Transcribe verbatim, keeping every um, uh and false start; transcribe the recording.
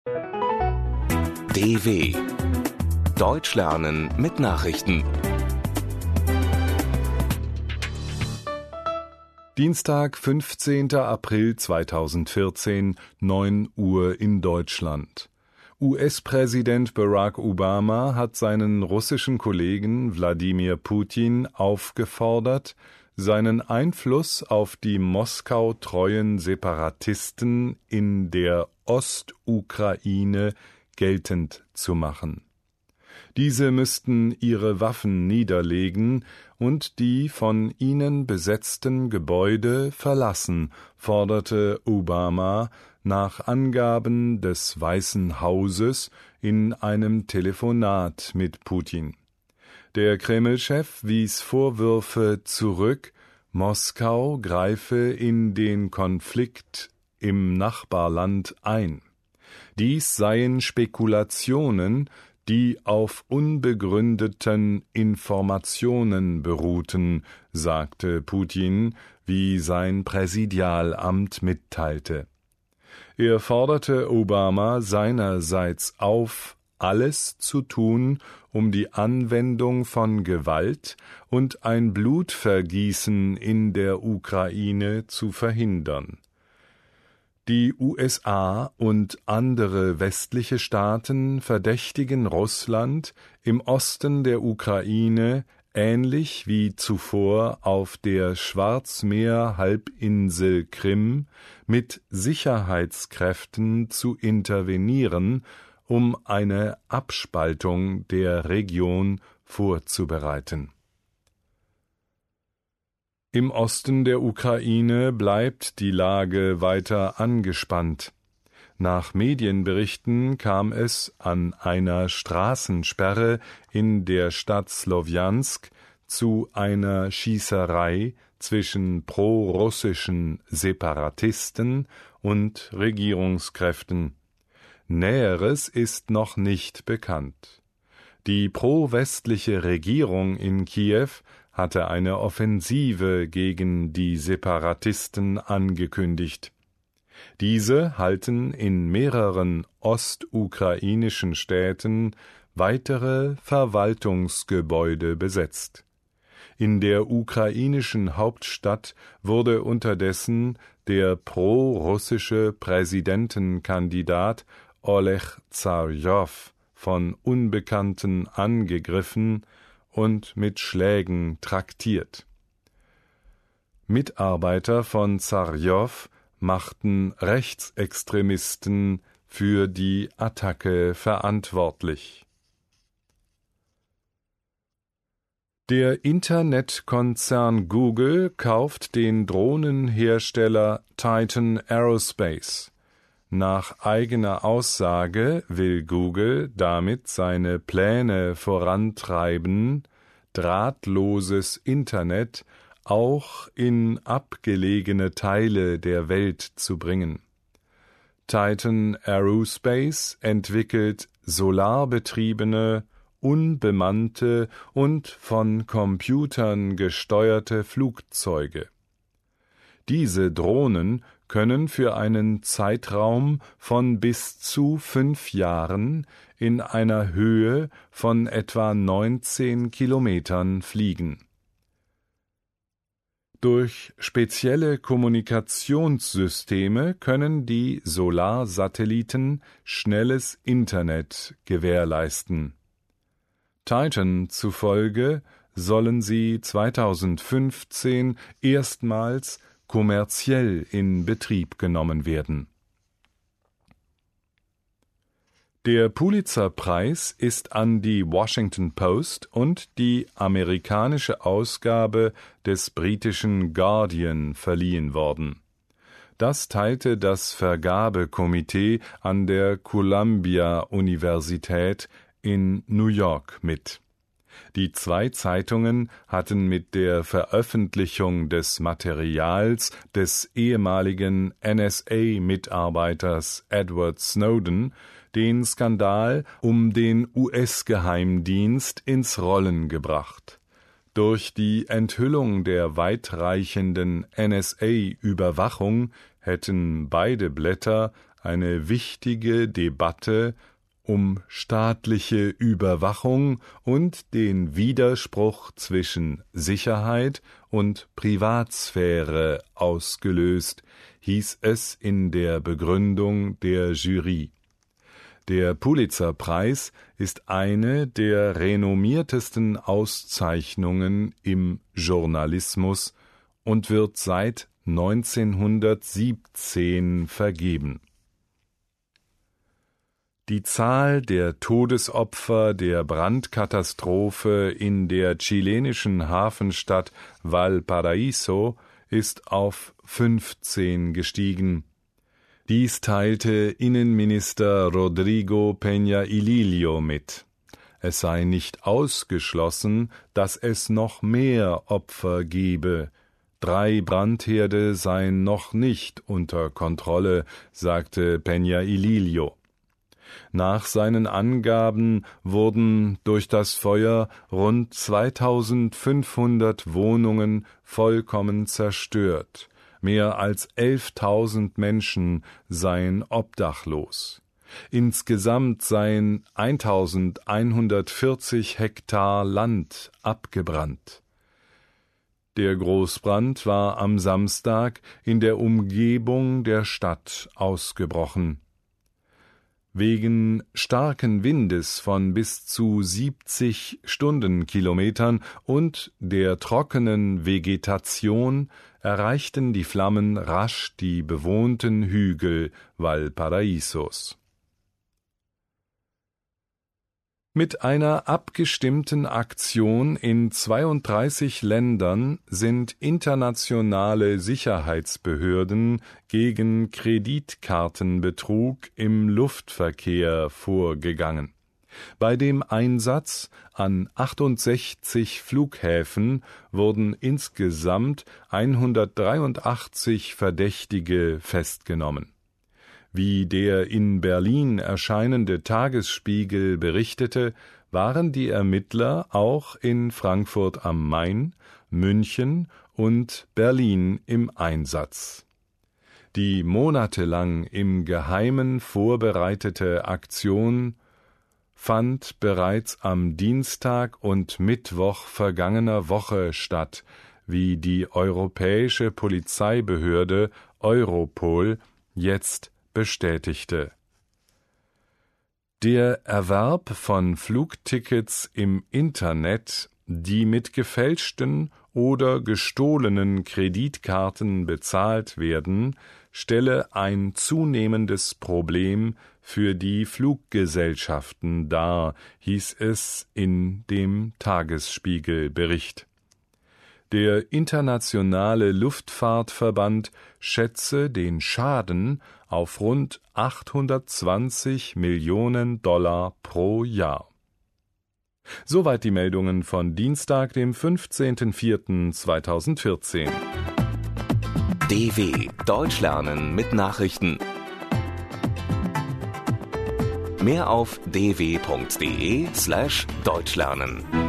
D W Deutsch lernen mit Nachrichten. Dienstag, fünfzehnter April zweitausendvierzehn, neun Uhr in Deutschland. U S-Präsident Barack Obama hat seinen russischen Kollegen Wladimir Putin aufgefordert, seinen Einfluss auf die Moskau treuen Separatisten in der Ostukraine geltend zu machen. Diese müssten ihre Waffen niederlegen und die von ihnen besetzten Gebäude verlassen, forderte Obama nach Angaben des Weißen Hauses in einem Telefonat mit Putin. Der Kreml-Chef wies Vorwürfe zurück, Moskau greife in den Konflikt im Nachbarland ein. Dies seien Spekulationen, die auf unbegründeten Informationen beruhten, sagte Putin, wie sein Präsidialamt mitteilte. Er forderte Obama seinerseits auf, alles zu tun, um die Anwendung von Gewalt und ein Blutvergießen in der Ukraine zu verhindern. Die U S A und andere westliche Staaten verdächtigen Russland, im Osten der Ukraine, ähnlich wie zuvor auf der Schwarzmeer-Halbinsel Krim, mit Sicherheitskräften zu intervenieren, um eine Abspaltung der Region vorzubereiten. Im Osten der Ukraine bleibt die Lage weiter angespannt. Nach Medienberichten kam es an einer Straßensperre in der Stadt Slowjansk zu einer Schießerei zwischen prorussischen Separatisten und Regierungskräften. Näheres ist noch nicht bekannt. Die pro-westliche Regierung in Kiew hatte eine Offensive gegen die Separatisten angekündigt. Diese halten in mehreren ostukrainischen Städten weitere Verwaltungsgebäude besetzt. In der ukrainischen Hauptstadt wurde unterdessen der pro-russische Präsidentenkandidat Oleg Zarjow von Unbekannten angegriffen und mit Schlägen traktiert. Mitarbeiter von Zarjow machten Rechtsextremisten für die Attacke verantwortlich. Der Internetkonzern Google kauft den Drohnenhersteller Titan Aerospace. Nach eigener Aussage will Google damit seine Pläne vorantreiben, drahtloses Internet auch in abgelegene Teile der Welt zu bringen. Titan Aerospace entwickelt solarbetriebene, unbemannte und von Computern gesteuerte Flugzeuge. Diese Drohnen können für einen Zeitraum von bis zu fünf Jahren in einer Höhe von etwa neunzehn Kilometern fliegen. Durch spezielle Kommunikationssysteme können die Solarsatelliten schnelles Internet gewährleisten. Titan zufolge sollen sie zweitausendfünfzehn erstmals kommerziell in Betrieb genommen werden. Der Pulitzer-Preis ist an die Washington Post und die amerikanische Ausgabe des britischen Guardian verliehen worden. Das teilte das Vergabekomitee an der Columbia-Universität in New York mit. Die zwei Zeitungen hatten mit der Veröffentlichung des Materials des ehemaligen N S A-Mitarbeiters Edward Snowden den Skandal um den U S-Geheimdienst ins Rollen gebracht. Durch die Enthüllung der weitreichenden N S A-Überwachung hätten beide Blätter eine wichtige Debatte um staatliche Überwachung und den Widerspruch zwischen Sicherheit und Privatsphäre ausgelöst, hieß es in der Begründung der Jury. Der Pulitzer-Preis ist eine der renommiertesten Auszeichnungen im Journalismus und wird seit neunzehnhundertsiebzehn vergeben. Die Zahl der Todesopfer der Brandkatastrophe in der chilenischen Hafenstadt Valparaíso ist auf fünfzehn gestiegen. Dies teilte Innenminister Rodrigo Peña y Lillo mit. Es sei nicht ausgeschlossen, dass es noch mehr Opfer gebe. Drei Brandherde seien noch nicht unter Kontrolle, sagte Peña y Lillo. Nach seinen Angaben wurden durch das Feuer rund zweitausendfünfhundert Wohnungen vollkommen zerstört. Mehr als elftausend Menschen seien obdachlos. Insgesamt seien eintausendeinhundertvierzig Hektar Land abgebrannt. Der Großbrand war am Samstag in der Umgebung der Stadt ausgebrochen. Wegen starken Windes von bis zu siebzig Stundenkilometern und der trockenen Vegetation erreichten die Flammen rasch die bewohnten Hügel Valparaísos. Mit einer abgestimmten Aktion in zweiunddreißig Ländern sind internationale Sicherheitsbehörden gegen Kreditkartenbetrug im Luftverkehr vorgegangen. Bei dem Einsatz an achtundsechzig Flughäfen wurden insgesamt hundertdreiundachtzig Verdächtige festgenommen. Wie der in Berlin erscheinende Tagesspiegel berichtete, waren die Ermittler auch in Frankfurt am Main, München und Berlin im Einsatz. Die monatelang im Geheimen vorbereitete Aktion fand bereits am Dienstag und Mittwoch vergangener Woche statt, wie die europäische Polizeibehörde Europol jetzt bestätigte. Der Erwerb von Flugtickets im Internet, die mit gefälschten oder gestohlenen Kreditkarten bezahlt werden, stelle ein zunehmendes Problem für die Fluggesellschaften dar, hieß es in dem Tagesspiegel-Bericht. Der Internationale Luftfahrtverband schätze den Schaden auf rund achthundertzwanzig Millionen Dollar pro Jahr. Soweit die Meldungen von Dienstag, dem fünfzehnten vierten zweitausendvierzehn. D W Deutsch lernen mit Nachrichten. Mehr auf d w punkt d e slash deutsch lernen.